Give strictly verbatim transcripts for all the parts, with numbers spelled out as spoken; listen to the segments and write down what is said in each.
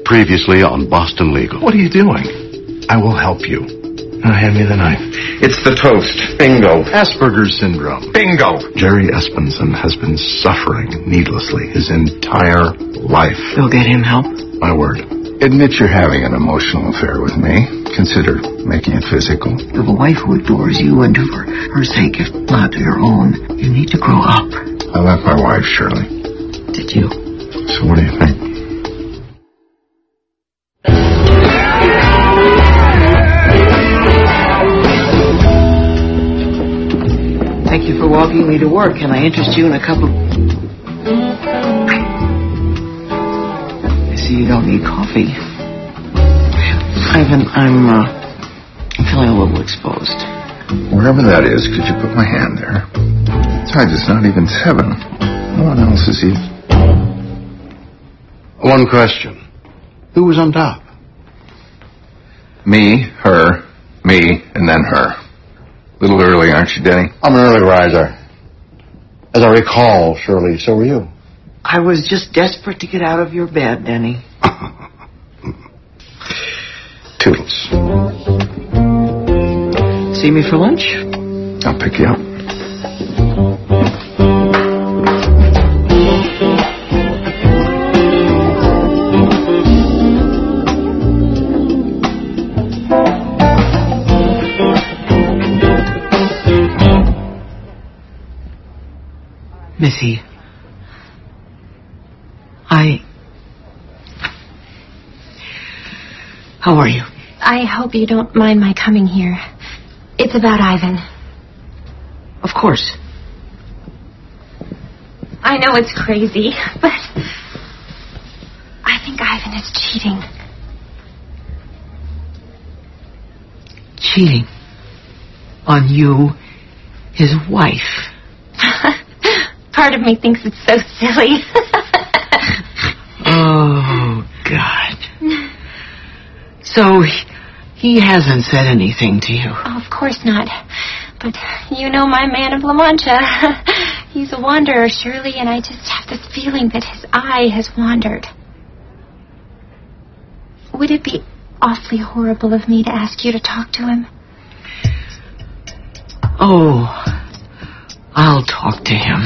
Previously on Boston Legal. What are you doing? I will help you. Now hand me the knife. It's the toast. Bingo. Asperger's syndrome. Bingo. Jerry Espenson has been suffering needlessly his entire life. You'll get him help? My word. Admit you're having an emotional affair with me. Consider making it physical. For the wife who adores you and for her sake, if not your own, you need to grow up. I left my wife, Shirley. Did you? So what do you think? Thank you for walking me to work. Can I interest you in a cup of... I see you don't need coffee. Ivan, I'm, uh, I'm feeling a little exposed. Wherever that is, could you put my hand there? Besides, it's not even seven. No one else is even... One question. Who was on top? Me, her, me, and then her. A little early, aren't you, Denny? I'm an early riser. As I recall, Shirley, so were you. I was just desperate to get out of your bed, Denny. Toodles. See me for lunch? I'll pick you up. Missy, I... How are you? I hope you don't mind my coming here. It's about Ivan. Of course. I know it's crazy, but I think Ivan is cheating. Cheating? On you, his wife? Part of me thinks it's so silly. Oh, God. So, he hasn't said anything to you? Oh, of course not. But you know my man of La Mancha. He's a wanderer, Shirley, and I just have this feeling that his eye has wandered. Would it be awfully horrible of me to ask you to talk to him? Oh, I'll talk to him.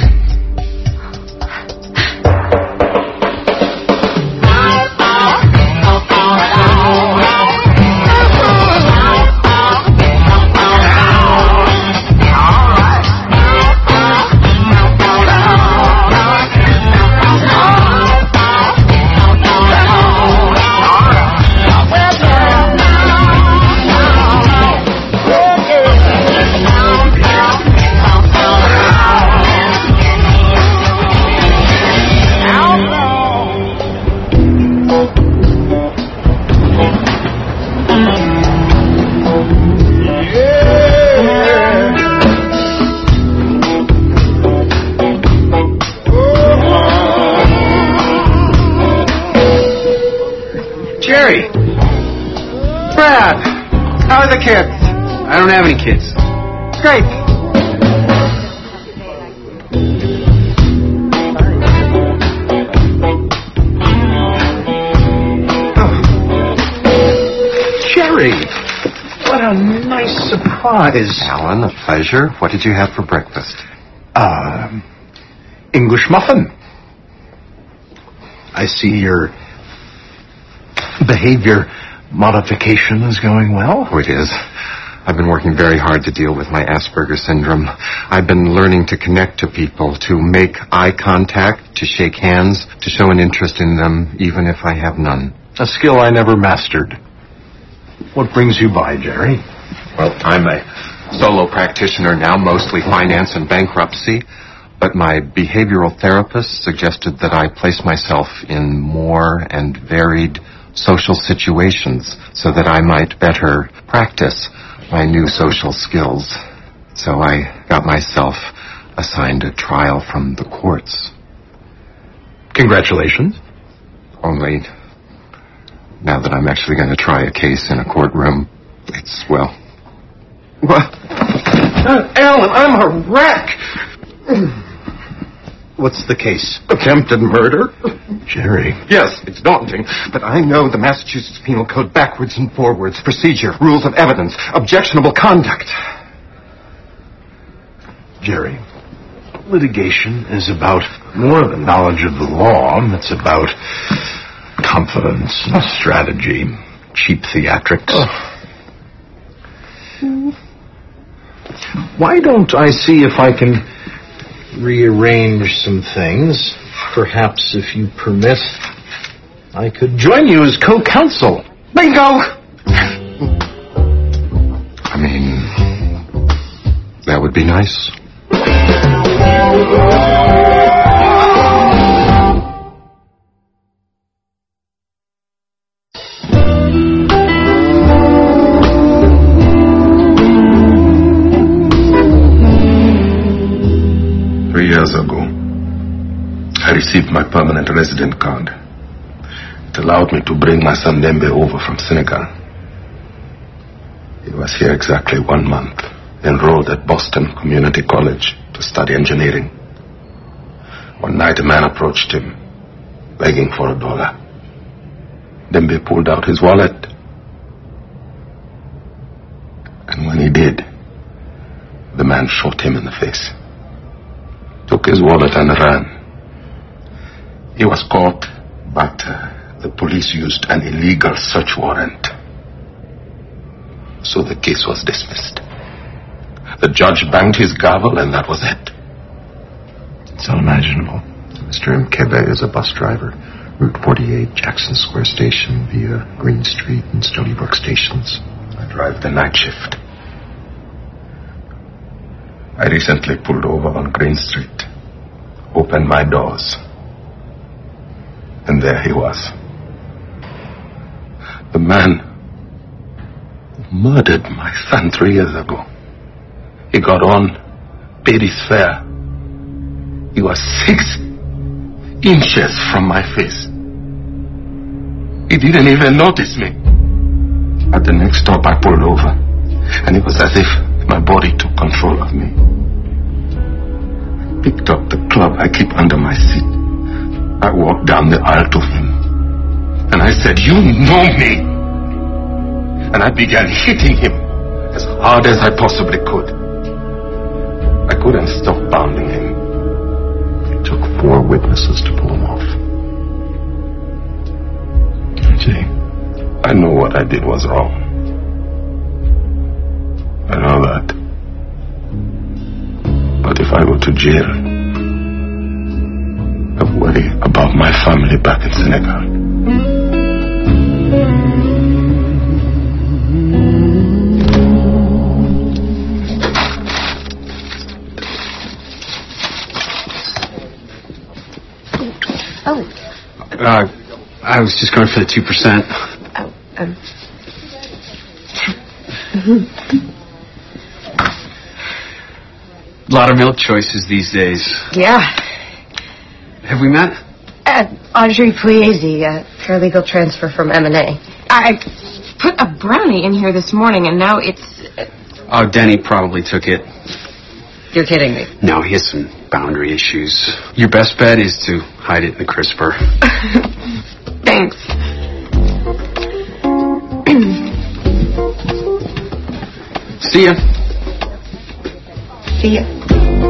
Jerry! Brad! How are the kids? I don't have any kids. Great. Oh. Jerry! What a nice surprise. Alan, a pleasure. What did you have for breakfast? Um, English muffin. I see your behavior modification is going well. Oh, it is. I've been working very hard to deal with my Asperger's syndrome. I've been learning to connect to people, to make eye contact, to shake hands, to show an interest in them, even if I have none. A skill I never mastered. What brings you by, Jerry? Well, I'm a solo practitioner now, mostly finance and bankruptcy, but my behavioral therapist suggested that I place myself in more and varied social situations so that I might better practice my new social skills. So I got myself assigned a trial from the courts. Congratulations. Only now that I'm actually going to try a case in a courtroom, it's, well... What? Uh, Alan, I'm a wreck! What's the case? Attempted murder? Jerry. Yes, it's daunting, but I know the Massachusetts Penal Code backwards and forwards, procedure, rules of evidence, objectionable conduct. Jerry, litigation is about more than knowledge of the law. It's about confidence and strategy, cheap theatrics. Oh. Why don't I see if I can rearrange some things? Perhaps, if you permit, I could join you as co-counsel. Bingo! I mean, that would be nice. Three years ago, I received my permanent resident card. It allowed me to bring my son Dembe over from Senegal. He was here exactly one month, enrolled at Boston Community College to study engineering. One night a man approached him, begging for a dollar. Dembe pulled out his wallet. And when he did, the man shot him in the face. Took his wallet and ran. He was caught, but uh, the police used an illegal search warrant. So the case was dismissed. The judge banged his gavel, and that was it. It's unimaginable. Mister Mkebe is a bus driver. Route forty-eight, Jackson Square Station, via Green Street and Stony Brook stations. I drive the night shift. I recently pulled over on Green Street, opened my doors, and there he was. The man who murdered my son three years ago. He got on, paid his fare. He was six inches from my face. He didn't even notice me. At the next stop, I pulled over, and it was as if my body took control of me. I picked up the club I keep under my seat. I walked down the aisle to him, and I said, "You know me." And I began hitting him as hard as I possibly could. I couldn't stop pounding him. It took four witnesses to pull him off. Jay, I know what I did was wrong. I know that. But if I go to jail, I worry about my family back in Senegal. Oh. Uh, I was just going for the two percent. Oh, um. A lot of milk choices these days. Yeah. Have we met? Uh, Audrey Pugliese, uh, paralegal transfer from M and A. I put a brownie in here this morning, and now it's... Uh... Oh, Denny probably took it. You're kidding me. No, he has some boundary issues. Your best bet is to hide it in the crisper. Thanks. See ya. See ya.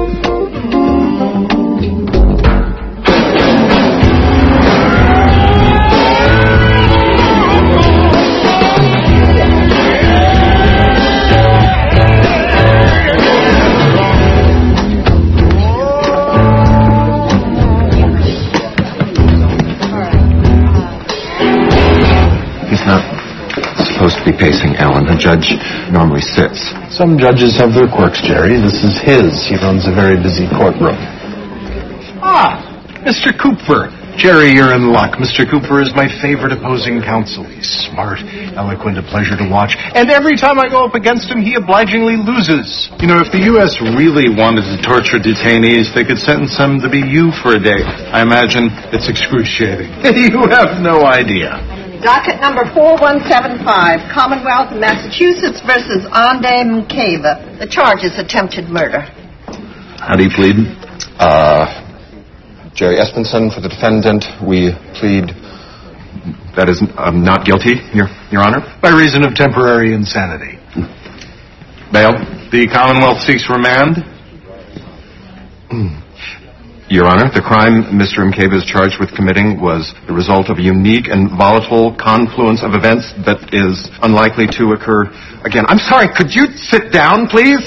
Supposed to be pacing, Alan. The judge normally sits. Some judges have their quirks, Jerry. This is his. He runs a very busy courtroom. Ah, Mister Cooper. Jerry, you're in luck. Mister Cooper is my favorite opposing counsel. He's smart, eloquent, a pleasure to watch. And every time I go up against him, he obligingly loses. You know, if the U S really wanted to torture detainees, they could sentence them to be you for a day. I imagine it's excruciating. You have no idea. Docket number four one seven five, Commonwealth of Massachusetts versus Ande Mkeba. The charge is attempted murder. How do you plead? Uh, Jerry Espenson, for the defendant, we plead that is um, not guilty, Your, Your Honor. By reason of temporary insanity. Bail. The Commonwealth seeks remand. Your Honor, the crime Mister Mkeba is charged with committing was the result of a unique and volatile confluence of events that is unlikely to occur again. I'm sorry, could you sit down, please?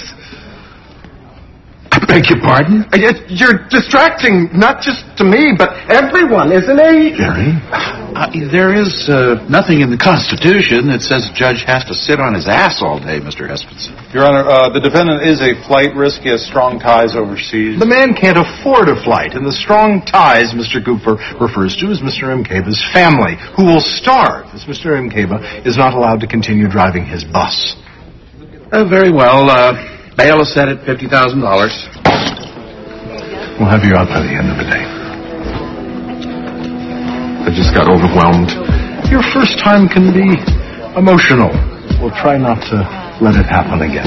I beg your pardon? You're distracting, not just to me, but everyone, isn't he? Jerry, uh, there is uh, nothing in the Constitution that says a judge has to sit on his ass all day, Mister Espenson. Your Honor, uh, the defendant is a flight risk. He has strong ties overseas. The man can't afford a flight, and the strong ties Mister Cooper refers to is Mister Mkeba's family, who will starve as Mister Mkeba is not allowed to continue driving his bus. Uh, very well. Uh, bail is set at fifty thousand dollars. We'll have you out by the end of the day. I just got overwhelmed. Your first time can be emotional. We'll try not to let it happen again.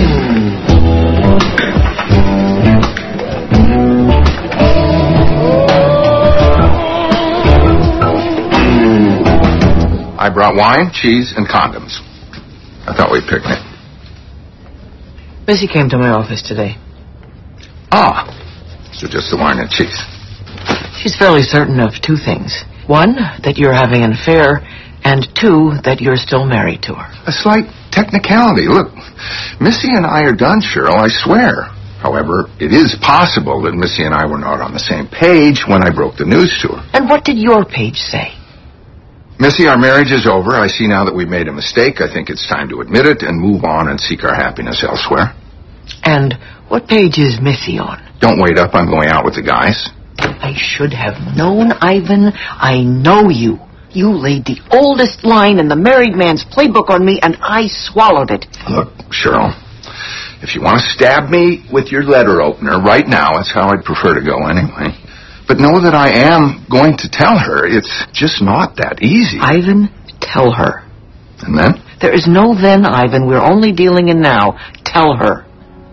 I brought wine, cheese, and condoms. I thought we'd picnic. Missy came to my office today. Ah, so just the wine and cheese. She's fairly certain of two things. One, that you're having an affair, and two, that you're still married to her. A slight technicality. Look, Missy and I are done, Cheryl, I swear. However, it is possible that Missy and I were not on the same page when I broke the news to her. And what did your page say? Missy, our marriage is over. I see now that we made a mistake. I think it's time to admit it and move on and seek our happiness elsewhere. And what page is Missy on? Don't wait up. I'm going out with the guys. I should have known, Ivan. I know you. You laid the oldest line in the married man's playbook on me, and I swallowed it. Look, Cheryl, if you want to stab me with your letter opener right now, that's how I'd prefer to go anyway. But know that I am going to tell her. It's just not that easy. Ivan, tell her. And then? There is no then, Ivan. We're only dealing in now. Tell her.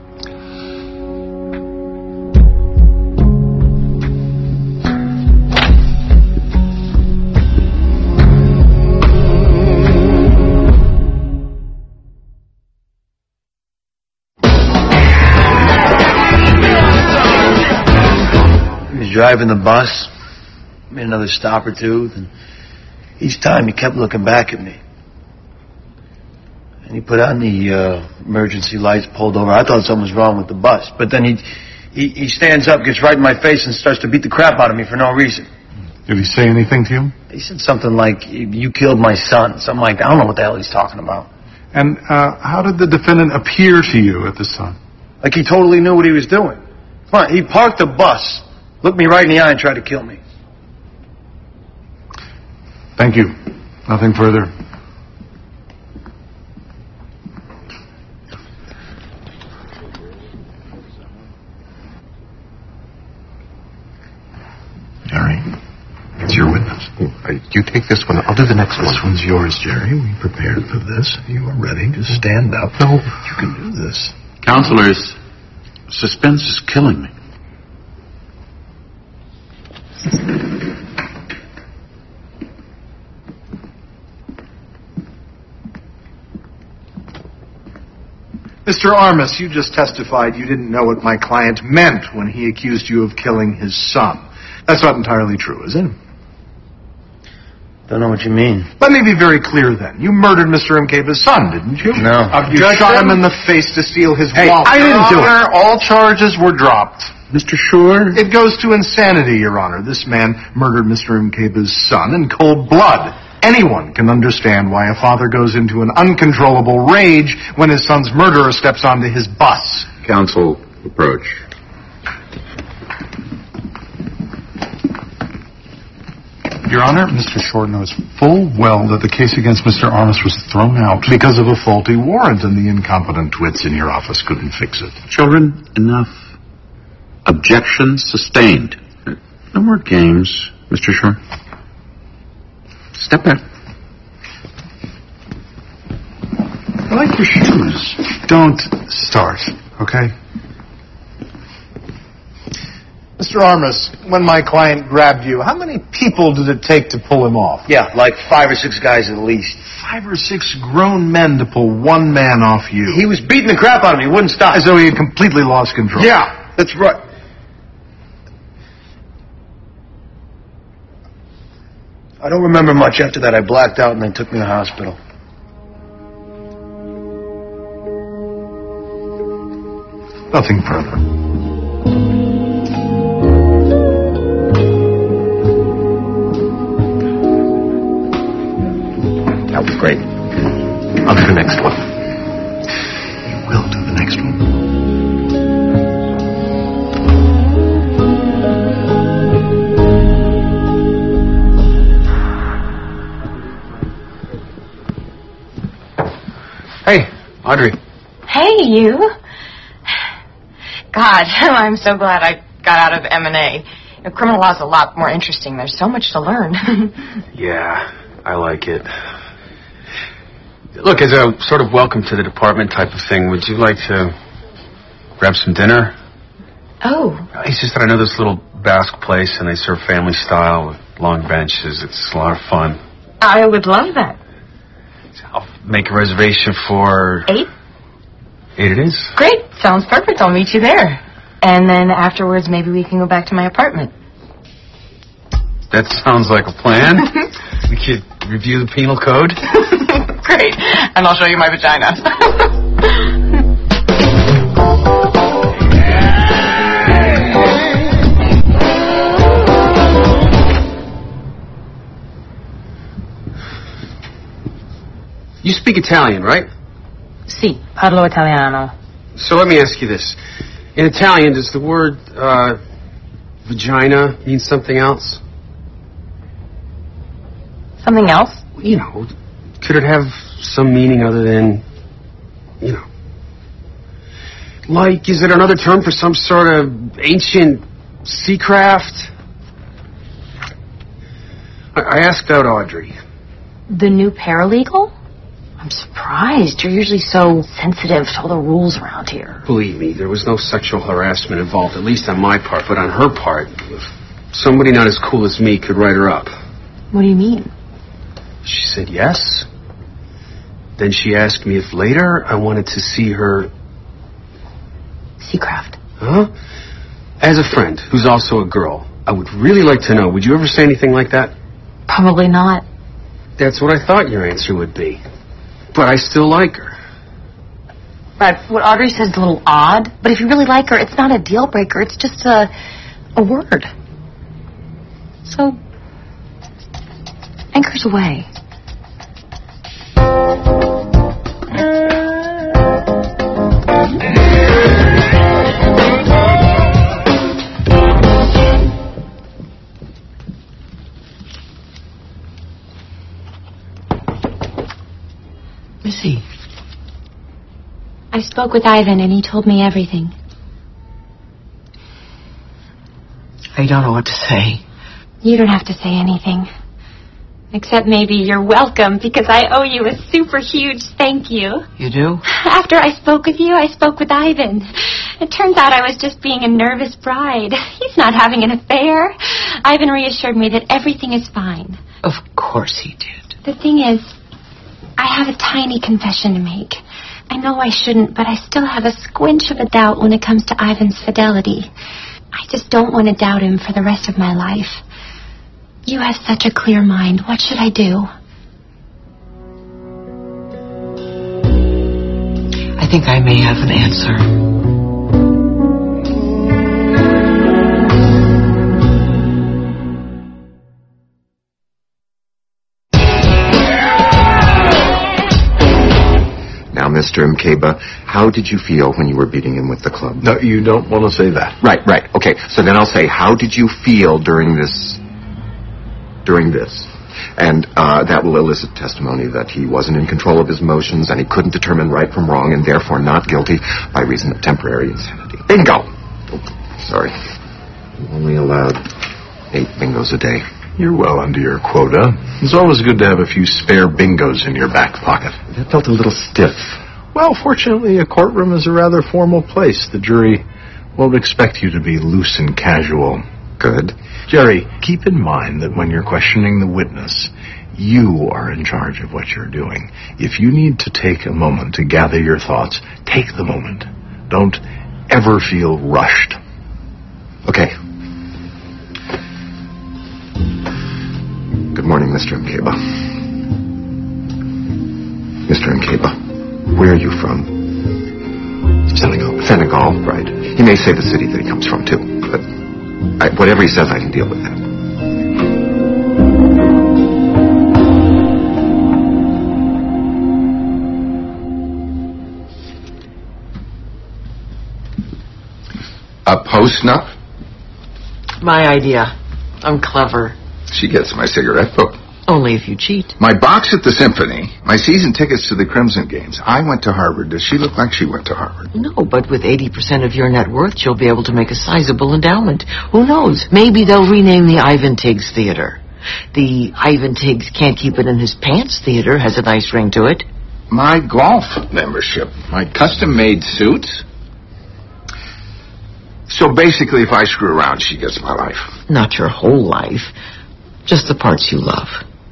Driving the bus, made another stop or two, and each time he kept looking back at me. And he put on the uh, emergency lights, pulled over. I thought something was wrong with the bus, but then he, he he stands up, gets right in my face, and starts to beat the crap out of me for no reason. Did he say anything to you? He said something like, "You killed my son," something like that. I don't know what the hell he's talking about. And uh, how did the defendant appear to you at this time? Like he totally knew what he was doing. Come on, he parked the bus, looked me right in the eye and tried to kill me. Thank you. Nothing further. Jerry, it's your witness. You take this one. I'll do the next this one. This one's yours, Jerry. We prepared for this. You are ready to stand up. No. You can do this. Counselors, suspense is killing me. Mister Armas, you just testified you didn't know what my client meant when he accused you of killing his son. That's not entirely true, is it? Don't know what you mean. Let me be very clear then. You murdered Mister Mkeba's son, didn't you? No. Uh, you Judge shot him him? in the face to steal his Hey, wallet. I didn't do it. Your Honor, all charges were dropped. Mister Shore? It goes to insanity, Your Honor. This man murdered Mister Mkeba's son in cold blood. Anyone can understand why a father goes into an uncontrollable rage when his son's murderer steps onto his bus. Counsel, approach. Your Honor, Mister Short knows full well that the case against Mister Armas was thrown out because of a faulty warrant, and the incompetent twits in your office couldn't fix it. Children, enough. Objection sustained. No more games, Mister Shore. Step back. I like your shoes. Don't start, okay? Mister Mister Armas, when my client grabbed you, how many people did it take to pull him off? Yeah, like five or six guys at least. Five or six grown men to pull one man off you. He was beating the crap out of me. He wouldn't stop. As though he had completely lost control. Yeah, that's right. I don't remember much after that. I blacked out and they took me to the hospital. Nothing further. That was great. I'll do the next one. You will do the next one. Hey, Audrey. Hey, you. God, I'm so glad I got out of M and A. You know, criminal law's a lot more interesting. There's so much to learn. Yeah, I like it. Look, as a sort of welcome to the department type of thing, would you like to grab some dinner? Oh. It's just that I know this little Basque place, and they serve family style with long benches. It's a lot of fun. I would love that. I'll make a reservation for... Eight? Eight it is. Great. Sounds perfect. I'll meet you there. And then afterwards, maybe we can go back to my apartment. That sounds like a plan. We could review the penal code. Great. And I'll show you my vagina. You speak Italian, right? Sì, parlo italiano. So let me ask you this. In Italian, does the word uh, vagina mean something else? Something else? You know, could it have some meaning other than, you know, like, is it another term for some sort of ancient sea craft? I, I asked out Audrey. The new paralegal? I'm surprised. You're usually so sensitive to all the rules around here. Believe me, there was no sexual harassment involved, at least on my part, but on her part, somebody not as cool as me could write her up. What do you mean? She said yes. Then she asked me if later I wanted to see her... Seacraft. Huh? As a friend, who's also a girl, I would really like to know, would you ever say anything like that? Probably not. That's what I thought your answer would be. But I still like her. Right, what Audrey says is a little odd, but if you really like her, it's not a deal breaker, it's just a, a word. So, anchors away. Missy. I spoke with Ivan and he told me everything. I don't know what to say. You don't have to say anything. Except maybe you're welcome, because I owe you a super huge thank you. You do? After I spoke with you, I spoke with Ivan. It turns out I was just being a nervous bride. He's not having an affair. Ivan reassured me that everything is fine. Of course he did. The thing is, I have a tiny confession to make. I know I shouldn't, but I still have a squinch of a doubt when it comes to Ivan's fidelity. I just don't want to doubt him for the rest of my life. You have such a clear mind. What should I do? I think I may have an answer. Now, Mister Mkeba, how did you feel when you were beating him with the club? No, you don't want to say that. Right, right. Okay, so then I'll say, how did you feel during this, during this? And uh, that will elicit testimony that he wasn't in control of his emotions and he couldn't determine right from wrong and therefore not guilty by reason of temporary insanity. Bingo! Oh, sorry. You only allowed eight bingos a day. You're well under your quota. It's always good to have a few spare bingos in your back pocket. That felt a little stiff. Well, fortunately, a courtroom is a rather formal place. The jury won't expect you to be loose and casual. Good. Jerry, keep in mind that when you're questioning the witness, you are in charge of what you're doing. If you need to take a moment to gather your thoughts, take the moment. Don't ever feel rushed. Okay. Good morning, Mister Mkeba. Mister Mkeba, where are you from? Senegal. Senegal, right. He may say the city that he comes from, too. But I, whatever he says, I can deal with that. A post-nup? My idea. I'm clever. She gets my cigarette book. Only if you cheat. My box at the Symphony. My season tickets to the Crimson Games. I went to Harvard. Does she look like she went to Harvard? No, but with eighty percent of your net worth, she'll be able to make a sizable endowment. Who knows? Maybe they'll rename the Ivan Tiggs Theater. The Ivan Tiggs Can't Keep It in His Pants Theater has a nice ring to it. My golf membership. My custom-made suits. So basically, if I screw around, she gets my life. Not your whole life. Just the parts you love.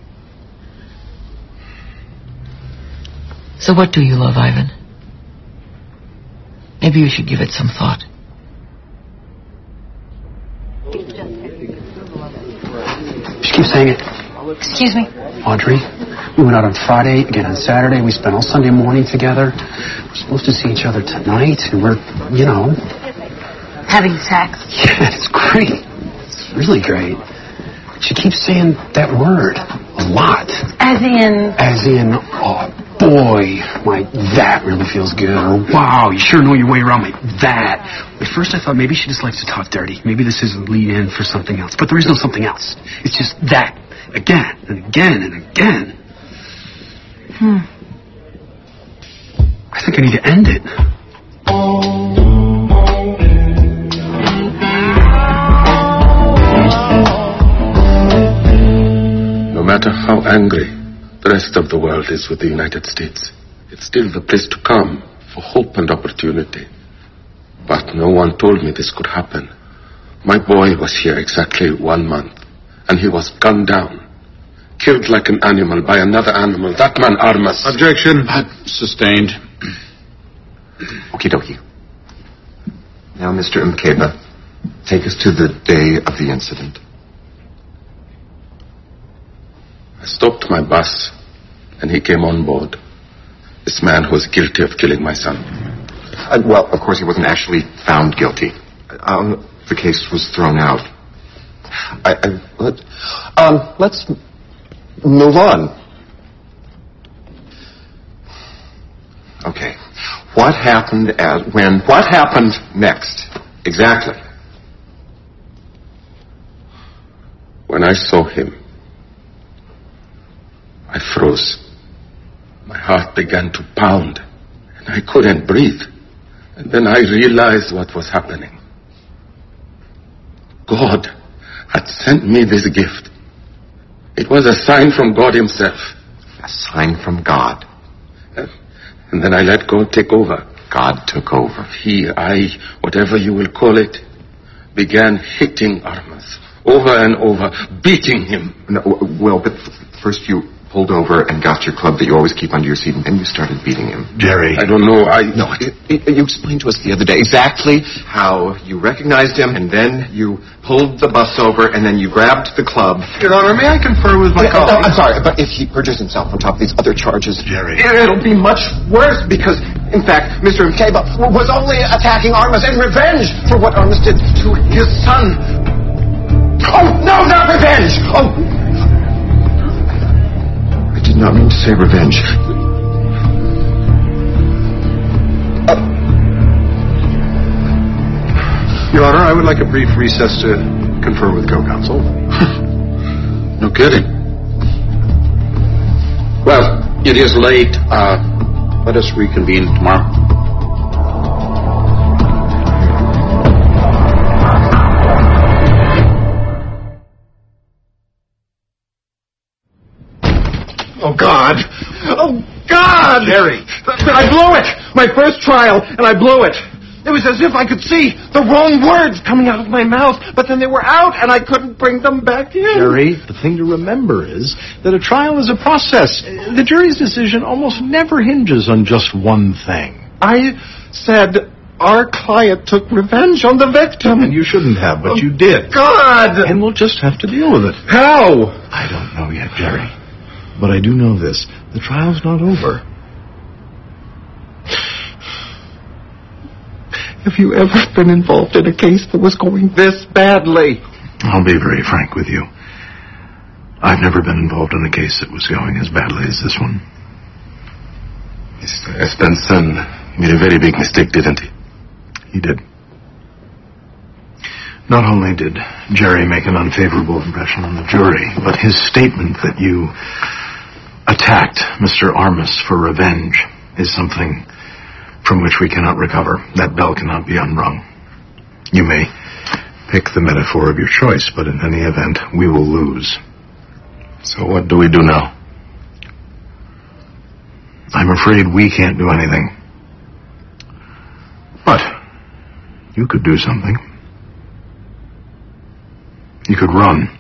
So what do you love, Ivan? Maybe you should give it some thought. She keeps saying it. Excuse me? Audrey, we went out on Friday, again on Saturday. We spent all Sunday morning together. We're supposed to see each other tonight, and we're, you know... Having sex. Yeah, it's great. It's really great. She keeps saying that word a lot. As in? As in, oh, boy, my, that really feels good. Or, wow, you sure know your way around my, that. At first I thought maybe she just likes to talk dirty. Maybe this is a lead-in for something else. But there is no something else. It's just that. Again, and again, and again. Hmm. I think I need to end it. No matter how angry the rest of the world is with the United States, it's still the place to come for hope and opportunity. But no one told me this could happen. My boy was here exactly one month, and he was gunned down, killed like an animal by another animal. That man, Armas. Objection. Sustained. Okie dokie. Now, Mister Mkeba, take us to the day of the incident. I stopped my bus, and he came on board. This man who was guilty of killing my son. Uh, well, of course, he wasn't actually found guilty. Um, the case was thrown out. I, I, let, um, let's move on. Okay. What happened as when? What happened next? Exactly. When I saw him, I froze. My heart began to pound, and I couldn't breathe. And then I realized what was happening. God had sent me this gift. It was a sign from God himself. A sign from God. And then I let God take over. God took over. He, I, whatever you will call it, began hitting Armas over and over, beating him. No, well, but first you pulled over and got your club that you always keep under your seat, and then you started beating him. Jerry. I don't know, I... No, it, it, you explained to us the other day exactly how you recognized him, and then you pulled the bus over, and then you grabbed the club. Your Honor, may I confer with my yeah, colleague? No, I'm sorry, but if he perjures himself on top of these other charges... Jerry. It'll be much worse, because, in fact, Mister Mkeba was only attacking Armas in revenge for what Armas did to his son. Oh, no, not revenge! Oh... I did not mean to say revenge. Uh, Your Honor, I would like a brief recess to confer with co-counsel. No kidding. Well, it is late. Uh, let us reconvene tomorrow. Oh, God. Oh, God! Jerry. I blew it! My first trial, and I blew it. It was as if I could see the wrong words coming out of my mouth, but then they were out and I couldn't bring them back in. Jerry, the thing to remember is that a trial is a process. The jury's decision almost never hinges on just one thing. I said our client took revenge on the victim. And you shouldn't have, but oh, you did. God! And we'll just have to deal with it. How? I don't know yet, Jerry. But I do know this. The trial's not over. Have you ever been involved in a case that was going this badly? I'll be very frank with you. I've never been involved in a case that was going as badly as this one. Mister Estenson made a very big mistake, didn't he? He did. Not only did Jerry make an unfavorable impression on the jury, but his statement that you attacked Mister Armas for revenge is something from which we cannot recover. That bell cannot be unrung. You may pick the metaphor of your choice, but in any event, we will lose. So what do we do now? I'm afraid we can't do anything. But you could do something. You could run.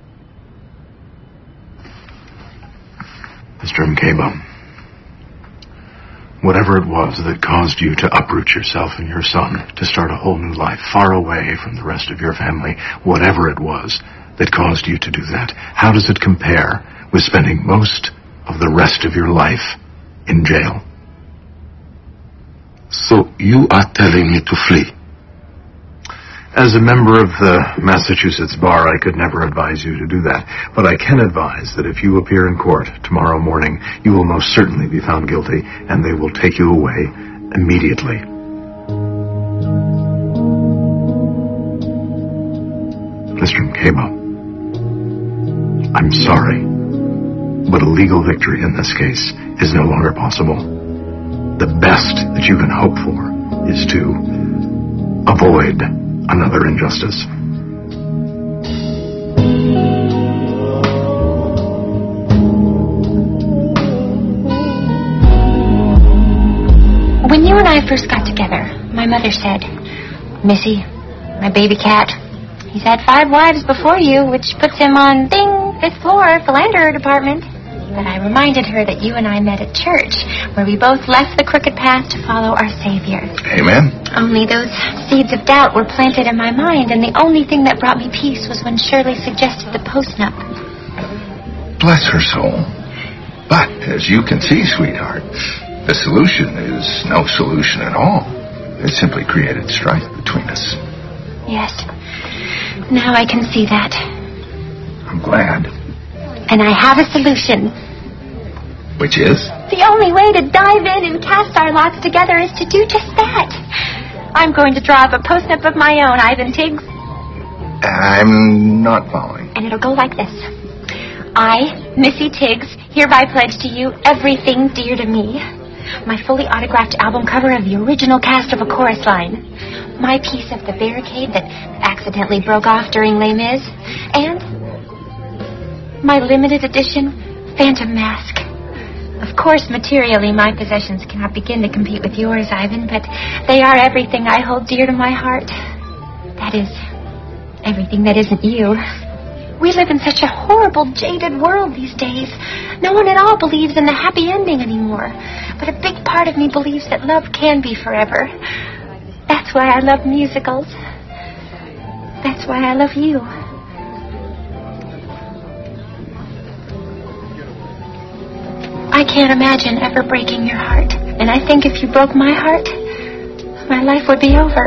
Mister Mkeba, whatever it was that caused you to uproot yourself and your son to start a whole new life far away from the rest of your family, whatever it was that caused you to do that, how does it compare with spending most of the rest of your life in jail? So you are telling me to flee? As a member of the Massachusetts Bar, I could never advise you to do that. But I can advise that if you appear in court tomorrow morning, you will most certainly be found guilty, and they will take you away immediately. Mister Mkeba, I'm sorry, but a legal victory in this case is no longer possible. The best that you can hope for is to avoid another injustice. When you and I first got together, my mother said, Missy, my baby cat, he's had five wives before you, which puts him on, ding, fifth floor, philanderer department. But I reminded her that you and I met at church, where we both left the crooked path to follow our Savior. Amen. Only those seeds of doubt were planted in my mind, and the only thing that brought me peace was when Shirley suggested the post-nup. Bless her soul. But, as you can see, sweetheart, the solution is no solution at all. It simply created strife between us. Yes. Now I can see that. I'm glad. And I have a solution. Which is? The only way to dive in and cast our lots together is to do just that. I'm going to draw up a post-nup of my own, Ivan Tiggs. I'm not following. And it'll go like this. I, Missy Tiggs, hereby pledge to you everything dear to me. My fully autographed album cover of the original cast of A Chorus Line. My piece of the barricade that accidentally broke off during Les Mis. And my limited edition Phantom Mask. Of course, materially, my possessions cannot begin to compete with yours, Ivan, but they are everything I hold dear to my heart. That is, everything that isn't you. We live in such a horrible, jaded world these days. No one at all believes in the happy ending anymore. But a big part of me believes that love can be forever. That's why I love musicals. That's why I love you. I can't imagine ever breaking your heart. And I think if you broke my heart, my life would be over.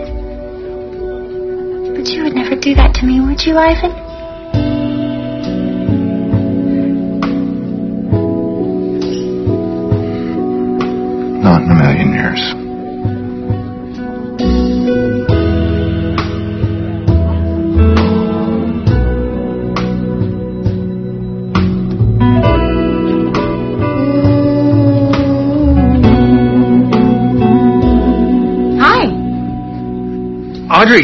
But you would never do that to me, would you, Ivan? Not in a million years. Audrey!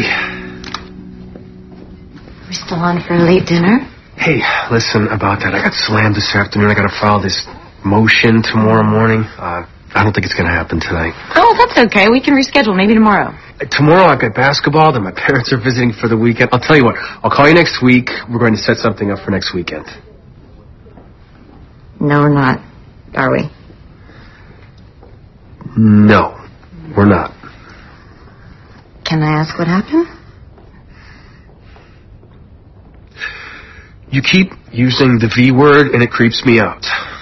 We're still on for a late dinner? Hey, listen about that. I got slammed this afternoon. I got to file this motion tomorrow morning. Uh, I don't think it's going to happen tonight. Oh, that's okay. We can reschedule. Maybe tomorrow. Tomorrow I've got basketball, then my parents are visiting for the weekend. I'll tell you what, I'll call you next week. We're going to set something up for next weekend. No, we're not. Are we? No, we're not. Can I ask what happened? You keep using the V word and it creeps me out.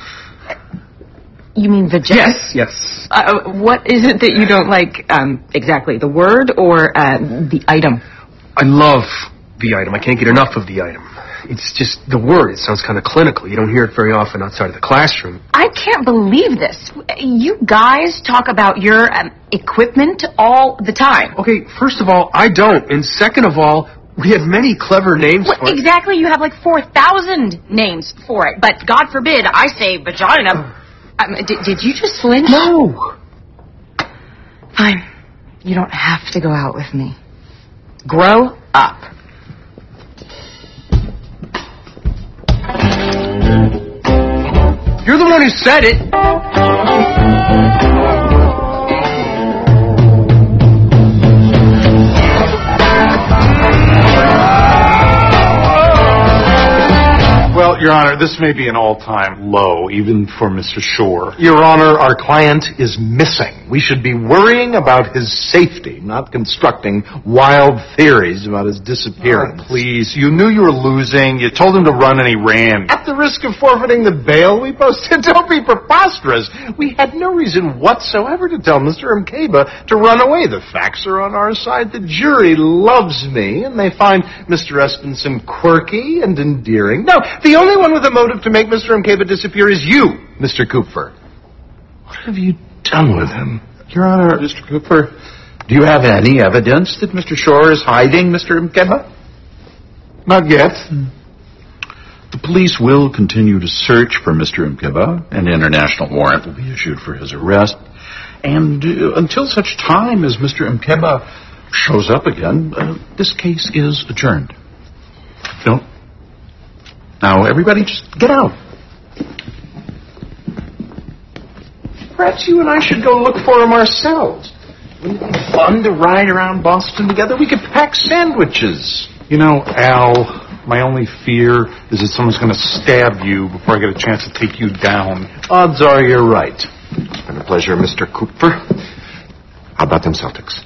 You mean vagina? Yes, yes. Uh, what is it that you don't like um, exactly? The word or uh, the item? I love the item. I can't get enough of the item. It's just the word. It sounds kind of clinical. You don't hear it very often outside of the classroom. I can't believe this. You guys talk about your um, equipment all the time. Okay, first of all, I don't. And second of all, we have many clever names What, for it. Exactly. You have like four thousand names for it. But God forbid I say vagina. Um, did, did you just flinch? No. Fine. You don't have to go out with me. Grow up. You're the one who said it. Well, Your Honor, this may be an all-time low, even for Mister Shore. Your Honor, our client is missing. We should be worrying about his safety, not constructing wild theories about his disappearance. Oh, please, you knew you were losing. You told him to run and he ran. At the risk of forfeiting the bail we posted, don't be preposterous. We had no reason whatsoever to tell Mister Mkeba to run away. The facts are on our side. The jury loves me, and they find Mister Espenson quirky and endearing. No, the only one with a motive to make Mister Mkeba disappear is you, Mister Cooper. What have you done with him? Your Honor, Mister Cooper, do you have any evidence that Mister Shore is hiding Mister Mkeba? Not yet. The police will continue to search for Mister Mkeba. An international warrant will be issued for his arrest. And uh, until such time as Mister Mkeba shows up again, uh, this case is adjourned. No? Now, everybody just get out. Perhaps you and I should go look for him ourselves. Wouldn't it be fun to ride around Boston together? We could pack sandwiches. You know, Al, my only fear is that someone's going to stab you before I get a chance to take you down. Odds are you're right. It's been a pleasure, Mister Cooper. How about them Celtics?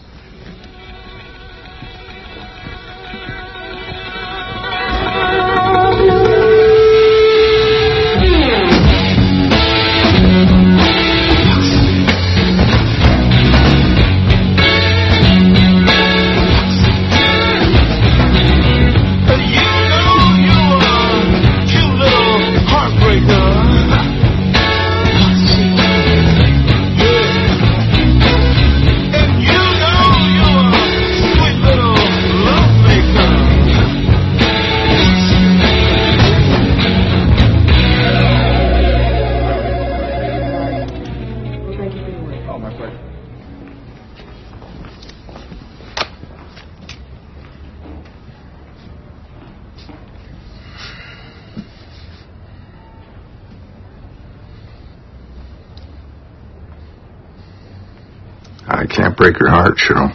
I can't break her heart, Cheryl.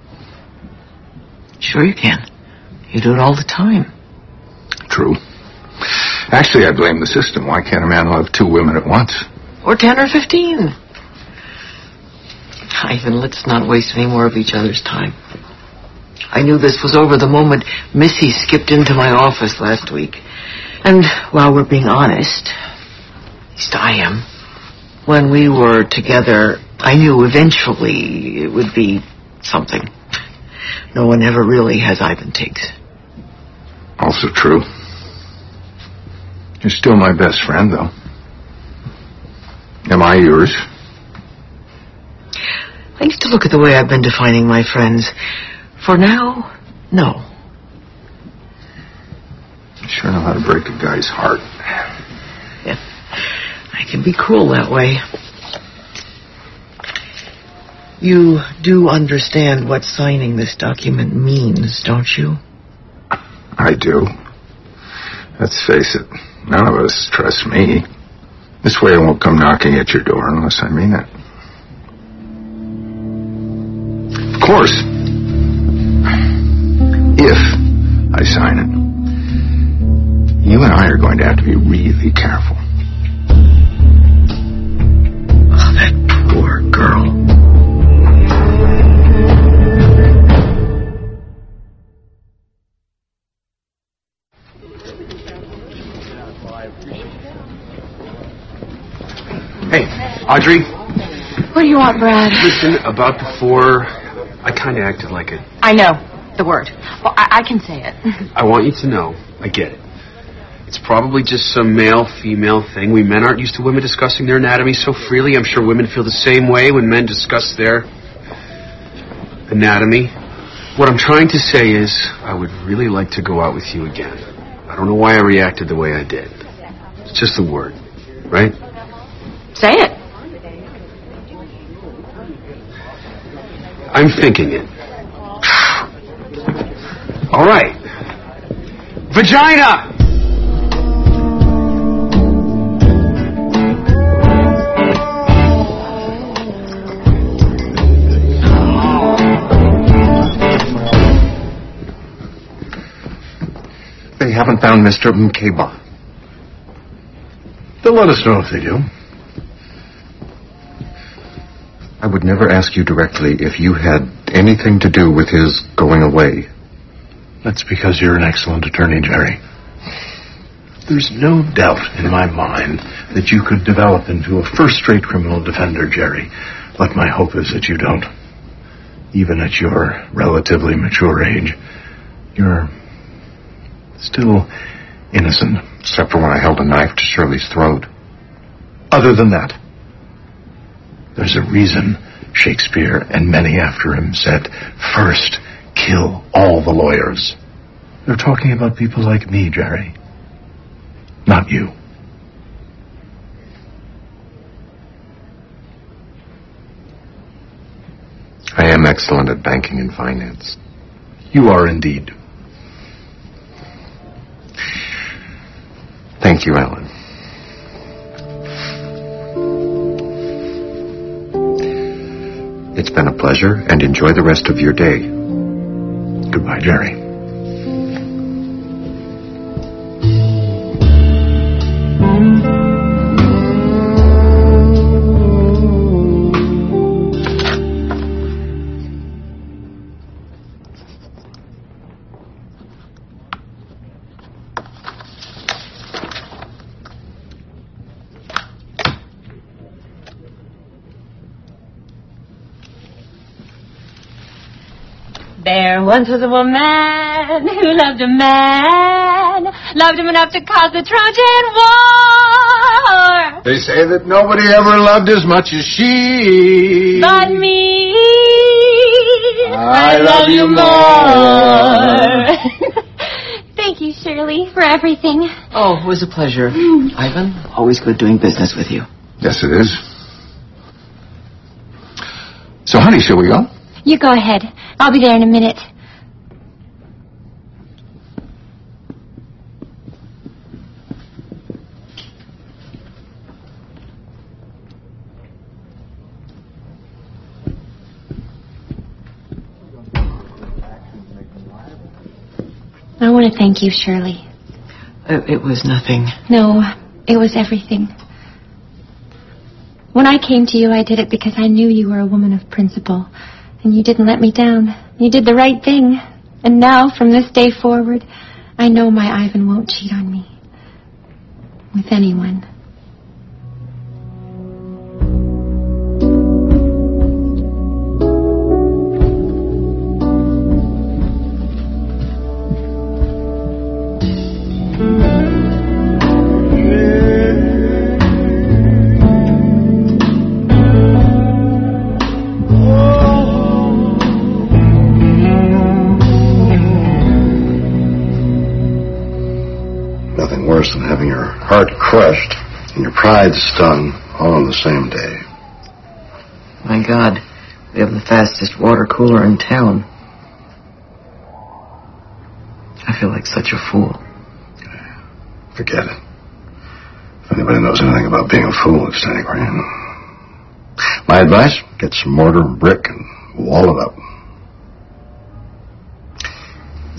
Sure you can. You do it all the time. True. Actually, I blame the system. Why can't a man love two women at once? Or ten or fifteen. Ivan, let's not waste any more of each other's time. I knew this was over the moment Missy skipped into my office last week. And while we're being honest, at least I am, when we were together, I knew eventually it would be something. No one ever really has Ivan Tiggs. Also true. You're still my best friend, though. Am I yours? I need to look at the way I've been defining my friends. For now, no. You sure know how to break a guy's heart. Yeah, I can be cruel that way. You do understand what signing this document means, don't you? I do. Let's face it, none of us trust me. This way I won't come knocking at your door unless I mean it. course. If I sign it, you and I are going to have to be really careful. Oh, that poor girl. Hey, Audrey. What do you want, Brad? Listen, about before, I kind of acted like it. I know the word. Well, I, I can say it. I want you to know, I get it. It's probably just some male-female thing. We men aren't used to women discussing their anatomy so freely. I'm sure women feel the same way when men discuss their anatomy. What I'm trying to say is, I would really like to go out with you again. I don't know why I reacted the way I did. It's just a word, right? Say it. I'm thinking it. All right. Vagina! They haven't found Mister Mkeba. They'll let us know if they do. I would never ask you directly if you had anything to do with his going away. That's because you're an excellent attorney, Jerry. There's no doubt in my mind that you could develop into a first-rate criminal defender, Jerry. But my hope is that you don't. Even at your relatively mature age, you're still innocent. Except for when I held a knife to Shirley's throat. Other than that, there's a reason Shakespeare and many after him said, first, kill all the lawyers. They're talking about people like me, Jerry. Not you. I am excellent at banking and finance. You are indeed. Thank you, Alan. It's been a pleasure, and enjoy the rest of your day. Goodbye, Jerry. There once was a woman who loved a man, loved him enough to cause the Trojan War. They say that nobody ever loved as much as she. But me, I, I love, love you more. Thank you, Shirley, for everything. Oh, it was a pleasure. Mm. Ivan, always good doing business with you. Yes, it is. So, honey, shall we go? You go ahead. I'll be there in a minute. I want to thank you, Shirley. It, it was nothing. No, it was everything. When I came to you, I did it because I knew you were a woman of principle. And you didn't let me down. You did the right thing. And now, from this day forward, I know my Ivan won't cheat on me. With anyone. Than having your heart crushed and your pride stung all on the same day. My God, we have the fastest water cooler in town. I feel like such a fool. Forget it. If anybody knows anything about being a fool, it's Danny Green. My advice, get some mortar and brick and wall it up.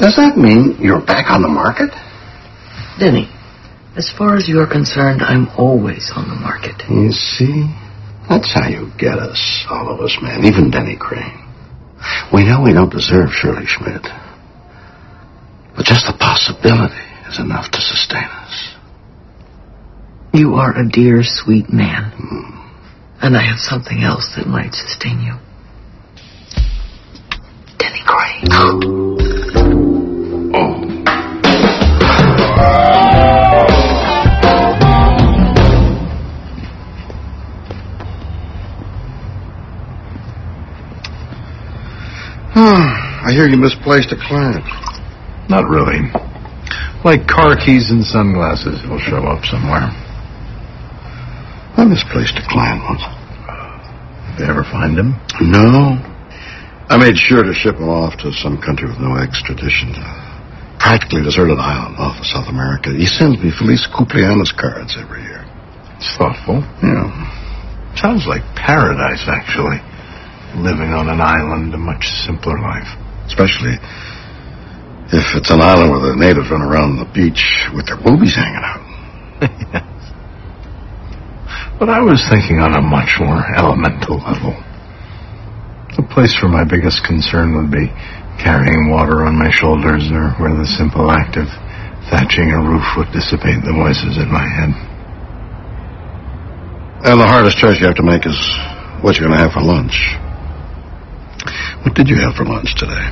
Does that mean you're back on the market? Denny, as far as you're concerned, I'm always on the market. You see? That's how you get us, all of us, man. Even Denny Crane. We know we don't deserve Shirley Schmidt. But just the possibility is enough to sustain us. You are a dear, sweet man. Mm. And I have something else that might sustain you. Denny Crane. Oh. I hear you misplaced a client. Not really. Like car keys and sunglasses, he'll show up somewhere. I misplaced a client once. Did you ever find him? No. I made sure to ship him off to some country with no extradition. Practically deserted island off of South America. He sends me Feliz Cumpleaños cards every year. It's thoughtful. Yeah. Sounds like paradise, actually. Living on an island, a much simpler life. Especially if it's an island where the natives run around the beach with their boobies hanging out. Yes. But I was thinking on a much more elemental level. The place where my biggest concern would be carrying water on my shoulders, or where the simple act of thatching a roof would dissipate the voices in my head. And the hardest choice you have to make is what you're going to have for lunch. What did you have for lunch today?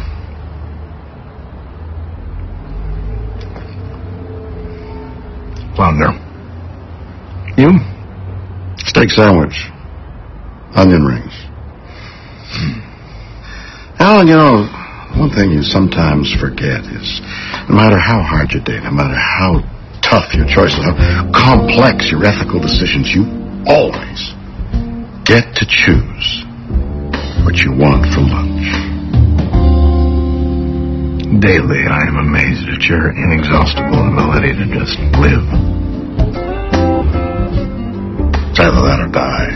Flounder. You? Steak sandwich. Onion rings. Hmm. Alan, you know, one thing you sometimes forget is no matter how hard your day, no matter how tough your choices, how complex your ethical decisions, you always get to choose what you want for lunch. Daily, I am amazed at your inexhaustible ability to just live. It's either that or die.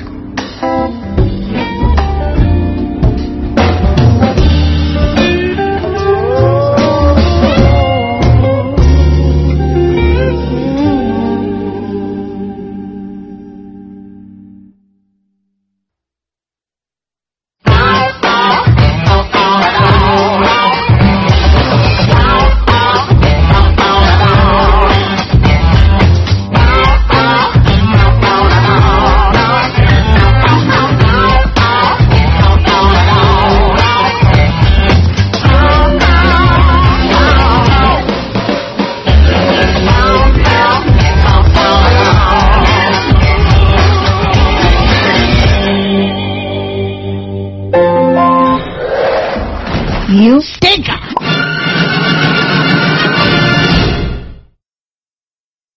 You stink!